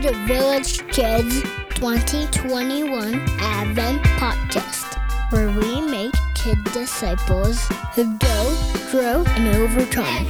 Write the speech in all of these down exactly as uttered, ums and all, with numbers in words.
the Village Kids twenty twenty-one Advent Podcast, where we make kid disciples who go, grow, and overcome.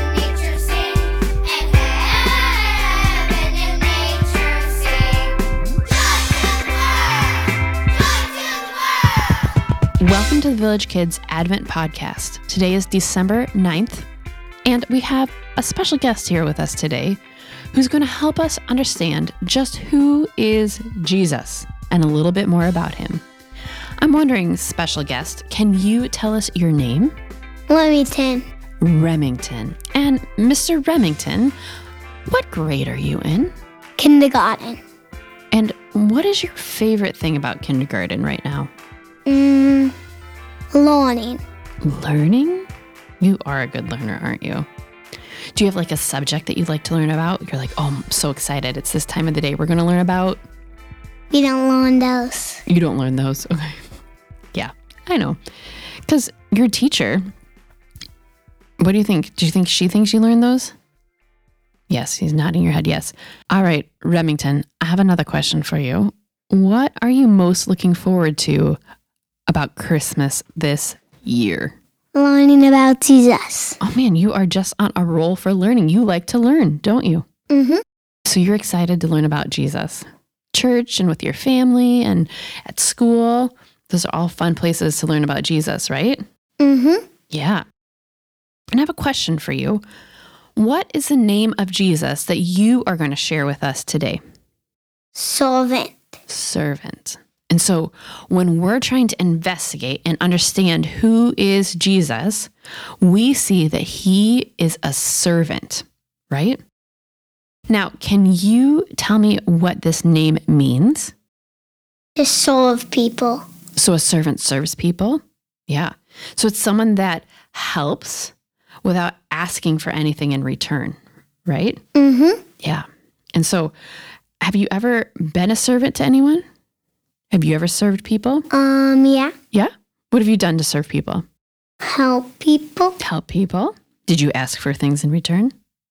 Welcome to the Village Kids Advent Podcast. Today is December ninth, and we have a special guest here with us today who's going to help us understand just who is Jesus and a little bit more about him. I'm wondering, special guest, can you tell us your name? Remington. Remington. And Mister Remington, what grade are you in? Kindergarten. And what is your favorite thing about kindergarten right now? Mm, learning. Learning? You are a good learner, aren't you? Do you have like a subject that you'd like to learn about? You're like, oh, I'm so excited. It's this time of the day we're going to learn about. We don't learn those. You don't learn those? Okay. Yeah, I know. Because your teacher, what do you think? Do you think she thinks you learned those? Yes, he's nodding your head. Yes. All right, Remington, I have another question for you. What are you most looking forward to about Christmas this year? Learning about Jesus. Oh man, you are just on a roll for learning. You like to learn, don't you? Mm-hmm. So you're excited to learn about Jesus. Church and with your family and at school. Those are all fun places to learn about Jesus, right? Mm-hmm. Yeah. And I have a question for you. What is the name of Jesus that you are going to share with us today? Servant. Servant. And so when we're trying to investigate and understand who is Jesus, we see that he is a servant, right? Now, can you tell me what this name means? To serve people. So a servant serves people? Yeah. So it's someone that helps without asking for anything in return, right? Mm-hmm. Yeah. And so have you ever been a servant to anyone? Have you ever served people? Um, yeah. Yeah? What have you done to serve people? Help people. Help people? Did you ask for things in return?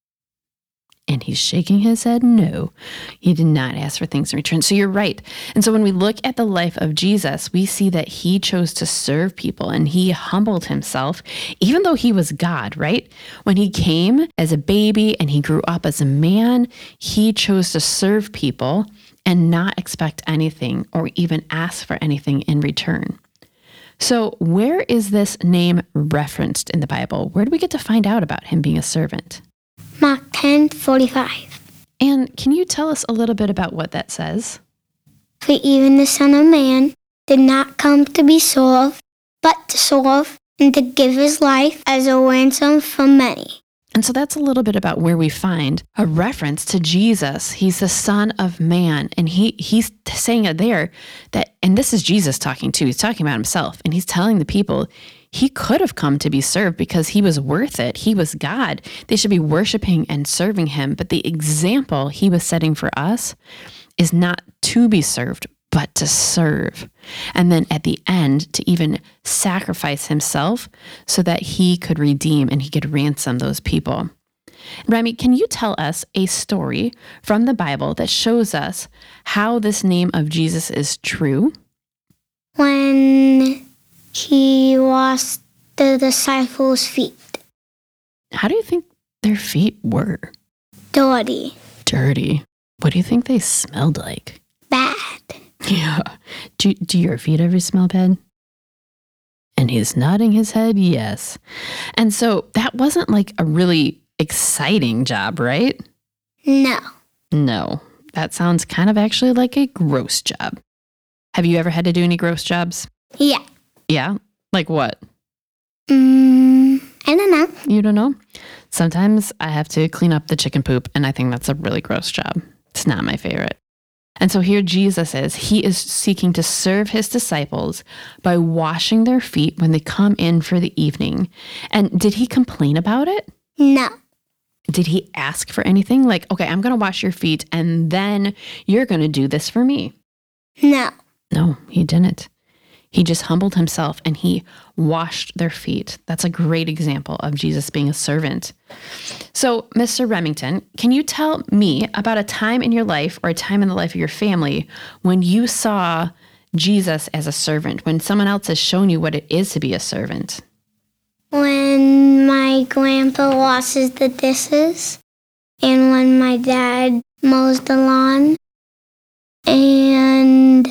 And he's shaking his head. No, he did not ask for things in return. So you're right. And so when we look at the life of Jesus, we see that he chose to serve people and he humbled himself, even though he was God, right? When he came as a baby and he grew up as a man, he chose to serve people and not expect anything or even ask for anything in return. So where is this name referenced in the Bible? Where do we get to find out about him being a servant? Mark ten forty-five. And can you tell us a little bit about what that says? For even the Son of Man did not come to be served, but to serve and to give his life as a ransom for many. And so that's a little bit about where we find a reference to Jesus. He's the Son of Man. And he he's saying it there that, and this is Jesus talking too. He's talking about himself. And he's telling the people he could have come to be served because he was worth it. He was God. They should be worshiping and serving him. But the example he was setting for us is not to be served, but to serve. And then at the end, to even sacrifice himself so that he could redeem and he could ransom those people. Remy, can you tell us a story from the Bible that shows us how this name of Jesus is true? When he washed the disciples' feet. How do you think their feet were? Dirty. Dirty. What do you think they smelled like? Bad. Yeah. Do, do your feet ever smell bad? And he's nodding his head, yes. And so that wasn't like a really exciting job, right? No. No. That sounds kind of actually like a gross job. Have you ever had to do any gross jobs? Yeah. Yeah? Like what? Mm, I don't know. You don't know? Sometimes I have to clean up the chicken poop, and I think that's a really gross job. It's not my favorite. And so here Jesus is. He is seeking to serve his disciples by washing their feet when they come in for the evening. And did he complain about it? No. Did he ask for anything? Like, okay, I'm going to wash your feet, and then you're going to do this for me. No. No, he didn't. He just humbled himself and he washed their feet. That's a great example of Jesus being a servant. So, Mister Remington, can you tell me about a time in your life or a time in the life of your family when you saw Jesus as a servant, when someone else has shown you what it is to be a servant? When my grandpa washes the dishes, and when my dad mows the lawn, and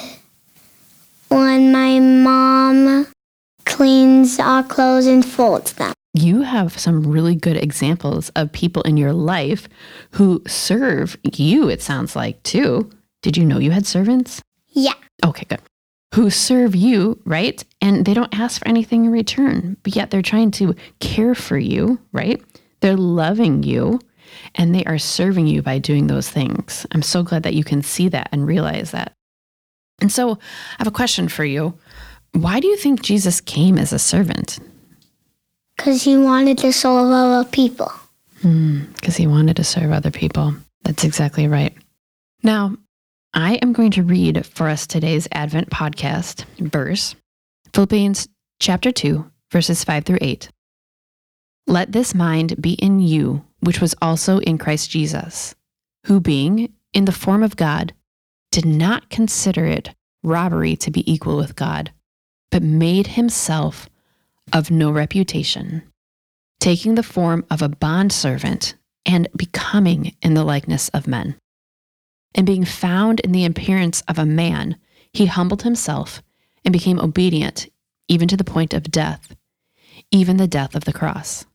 when my mom cleans our clothes and folds them. You have some really good examples of people in your life who serve you, it sounds like, too. Did you know you had servants? Yeah. Okay, good. Who serve you, right? And they don't ask for anything in return, but yet they're trying to care for you, right? They're loving you, and they are serving you by doing those things. I'm so glad that you can see that and realize that. And so I have a question for you. Why do you think Jesus came as a servant? Because he wanted to serve other people. Because he wanted to serve other people. That's exactly right. Now, I am going to read for us today's Advent podcast verse, Philippians chapter two, verses five through eight. Let this mind be in you, which was also in Christ Jesus, who being in the form of God, did not consider it robbery to be equal with God, but made himself of no reputation, taking the form of a bondservant and becoming in the likeness of men. And being found in the appearance of a man, he humbled himself and became obedient even to the point of death, even the death of the cross.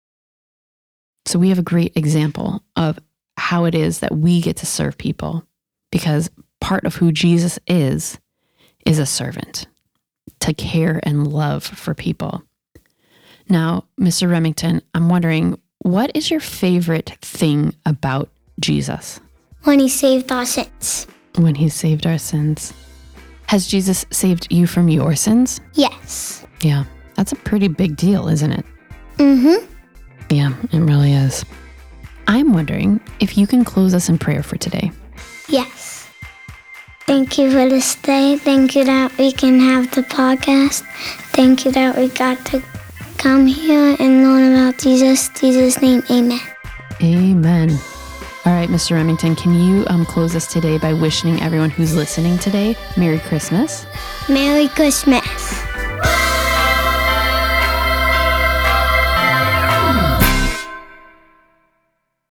So we have a great example of how it is that we get to serve people, because part of who Jesus is, is a servant, to care and love for people. Now, Mister Remington, I'm wondering, what is your favorite thing about Jesus? When he saved our sins. When he saved our sins. Has Jesus saved you from your sins? Yes. Yeah, that's a pretty big deal, isn't it? Mm-hmm. Yeah, it really is. I'm wondering if you can close us in prayer for today. Yes. Thank you for this day. Thank you that we can have the podcast. Thank you that we got to come here and learn about Jesus. In Jesus' name, amen. Amen. All right, Mister Remington, can you um, close us today by wishing everyone who's listening today Merry Christmas? Merry Christmas.